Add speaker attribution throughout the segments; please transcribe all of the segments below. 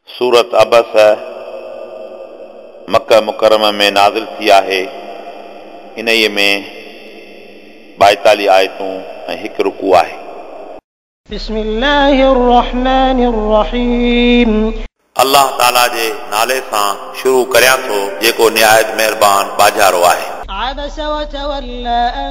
Speaker 1: सूरत अबस मक्का मुकरमा में नाज़िल थी आहे। इन्हीअ में 42 आयतूं ऐं 1 रुकू आहे।
Speaker 2: बिस्मिल्लाहिर्रहमानिर्रहीम।
Speaker 1: अल्लाह ताला जे नाले सां शुरू करियां थो जेको निहायत महिरबान बाजारो आहे।
Speaker 2: عبس وتولى أن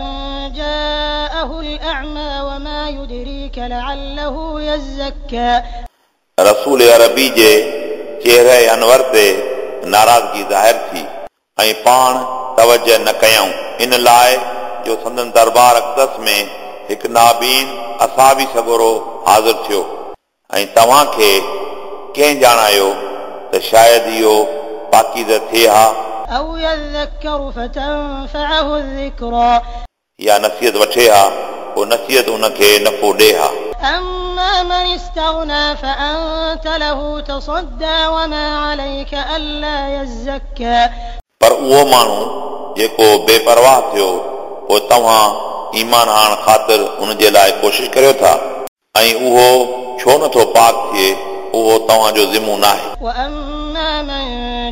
Speaker 2: جاءه الأعمى وما يدريك لعله يزكى।
Speaker 1: रसूल अरबी जे चेहरे अनवर ते नाराज़गी ज़ाहिर थी ऐं पाण तवजह न कयऊं, इन लाइ जो संदन दरबार अक़दस में हिकु नाबीन असाबी सगोरो हाज़िर थियो ऐं तव्हांखे कंहिं ॼाणायो त शायदि इहो पाकीज़ थिए हा
Speaker 2: أو يذكر فتنفعه الذكرى
Speaker 1: या नसीहत वठे हा पोइ नसीहत उनखे नफ़ो ॾे हा।
Speaker 2: أما من استغنى فأنت له تصدى وما عليك ألا يزكى।
Speaker 1: पर उहो माण्हू जेको बेपरवाह थियो पोइ तव्हां ईमान आणण ख़ातिर उन जे लाइ कोशिश करियो था ऐं उहो छो नथो पाक थिए, उहो तव्हांजो ज़िम्मो नाहे।
Speaker 2: وأما من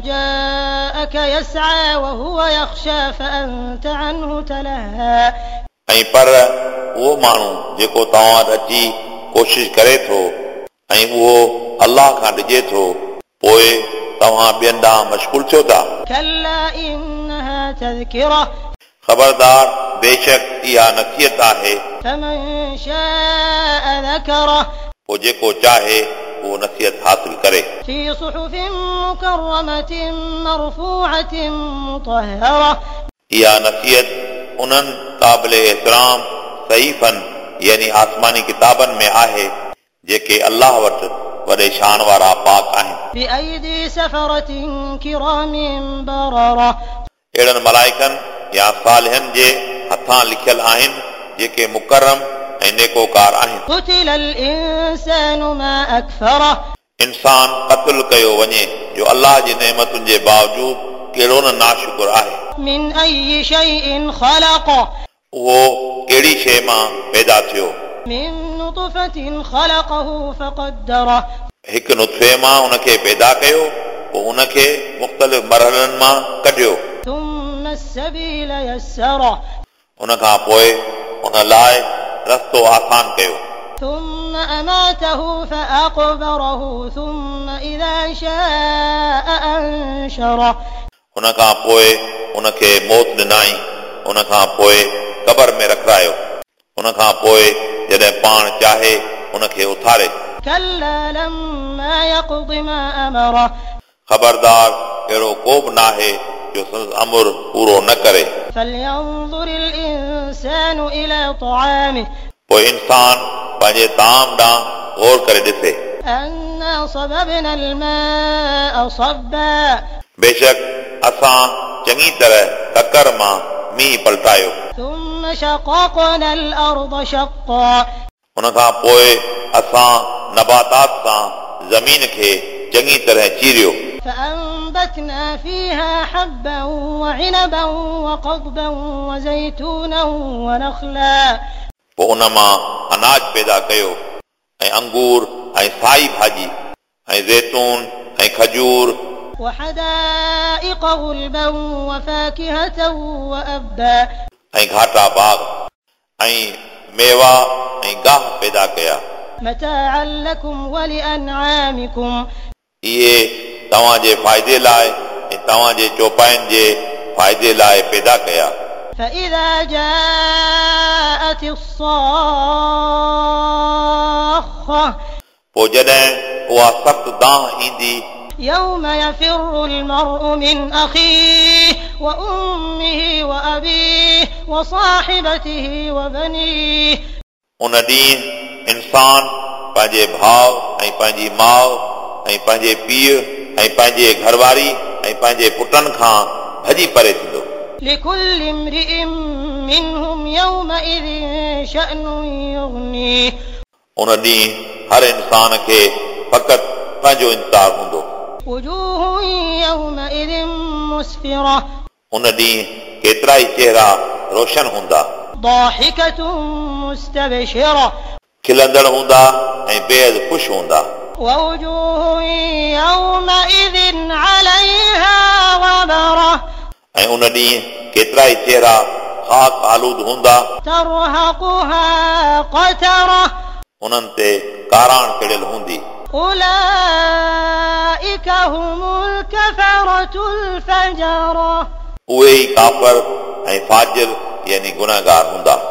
Speaker 2: جاءك يسعى وهو يخشى فأنت عنه تلهى।
Speaker 1: ऐं पर उहो माण्हू जेको तव्हां वटि अची कोशिश करे थो ऐं उहो अल्लाह खां ॾिजे थो, पोइ तव्हां ॿियनि ॾांहुं मशगूल थियो था।
Speaker 2: كلا إنها تذكرة
Speaker 1: ख़बरदार बेशक इहा नसीहत आहे।
Speaker 2: فمن شاء ذكره
Speaker 1: पोइ जेको चाहे उहो नसीहत हासिल करे।
Speaker 2: في صحف مكرمة مرفوعة مطهرة।
Speaker 1: इहा नसीहत उन्हनि क़ाबिल एहतराम सहीफ़नि यानी आसमानी किताबनि में आहे जेके अल्लाह वटि वॾे शान वारा पाक आहिनि।
Speaker 2: بأيدي سفرة كرام بررة।
Speaker 1: अहिड़नि मलाइकनि या सालिहनि जे हथां लिखियल आहिनि जेके मुकरम ऐं नेकोकार आहिनि।
Speaker 2: قتل الإنسان ما أكفره।
Speaker 1: इंसान क़त्ल कयो वञे जो अल्लाह जी नेमतुनि जे बावजूद कहिड़ो न नाशुक्र आहे।
Speaker 2: من أي شيء خلقه।
Speaker 1: उहो कहिड़ी शइ मां पैदा थियो।
Speaker 2: من نطفة خلقه فقدره।
Speaker 1: हिकु नुत्फ़े मां उनखे पैदा कयो, पोइ उनखे मुख़्तलिफ़ मरहलनि मां कढियो।
Speaker 2: ثم السبيل يسره।
Speaker 1: उनखां पोइ उन लाइ रस्तो आसान कयो।
Speaker 2: ثم أماته فأقبره ثم إذا شاء أنشره।
Speaker 1: उनखां पोइ उनखे मौत ॾिनाई, उनखां पोइ क़बर में रखायो, उनखां पोइ जॾहिं पाण चाहे उनखे उथारे।
Speaker 2: كلا لما يقض ما أمره।
Speaker 1: ख़बरदार अहिड़ो को बि नाहे जो संदसि अमर पूरो न करे।
Speaker 2: فلينظر الإنسان إلى طعامه।
Speaker 1: पोइ इंसान पंहिंजे ताम ॾांहुं गौर करे ॾिसे।
Speaker 2: أنا صببنا الماء صبا।
Speaker 1: बेशक असां चङी तरह ककर मां मींहुं पलटायो।
Speaker 2: ثم شققنا الأرض شقا।
Speaker 1: उनखां पोइ असां नबातात सां ज़मीन खे चङी तरह चीरियो।
Speaker 2: فأنبتنا فيها حبا وعنبا وقضبا وزيتونا ونخلا।
Speaker 1: पोइ उन मां अनाज पैदा कयो ऐं अंगूर ऐं साई भाॼी ऐं ज़ैतून ऐं खजूर
Speaker 2: وحدائق غلبا وفاكهة وأبا।
Speaker 1: ऐं घाटा बाग ऐं मेवा ऐं गाह पैदा कया।
Speaker 2: متاعا لكم ولأنعامكم।
Speaker 1: इहे तव्हांजे फ़ाइदे लाइ ऐं तव्हांजे चौपाइनि जे फ़ाइदे लाइ पैदा कया।
Speaker 2: فإذا جاءت الصاخة
Speaker 1: पोइ जॾहिं उहा सख़्त दांह ईंदी।
Speaker 2: يوم يفر المرء من أخيه وأمه وأبيه وصاحبته وبنيه।
Speaker 1: उन ॾींहुं इंसान पंहिंजे भाउ ऐं पंहिंजी माउ ऐं पंहिंजे पीउ ऐं पंहिंजे घरवारी ऐं पंहिंजे पुटनि खां भॼी परे थींदो।
Speaker 2: لكل امرئ منهم يومئذ شأن يغنيه।
Speaker 1: उन ॾींहुं हर इंसान खे फ़क़ति पंहिंजो इंतज़ार हूंदो।
Speaker 2: وجوه يومئذ مسفرة।
Speaker 1: उन ॾींहुं केतिरा ई चेहरा रोशन हूंदा।
Speaker 2: ضاحكة مستبشرة।
Speaker 1: खिलंदड़ हूंदा ऐं बेहद ख़ुशि हूंदा।
Speaker 2: ووجوه يومئذ عليها غبرة
Speaker 1: ऐं उन ॾींहुं केतिरा ई चेहरा ख़ाक आलूद हूंदा
Speaker 2: ترهقها قترة
Speaker 1: उन्हनि ते काराण किड़ियल हूंदी
Speaker 2: أولئك هم الكفرة الفجرة
Speaker 1: उहे ई काफ़र ऐं फाजिर यानी गुनहगार हूंदा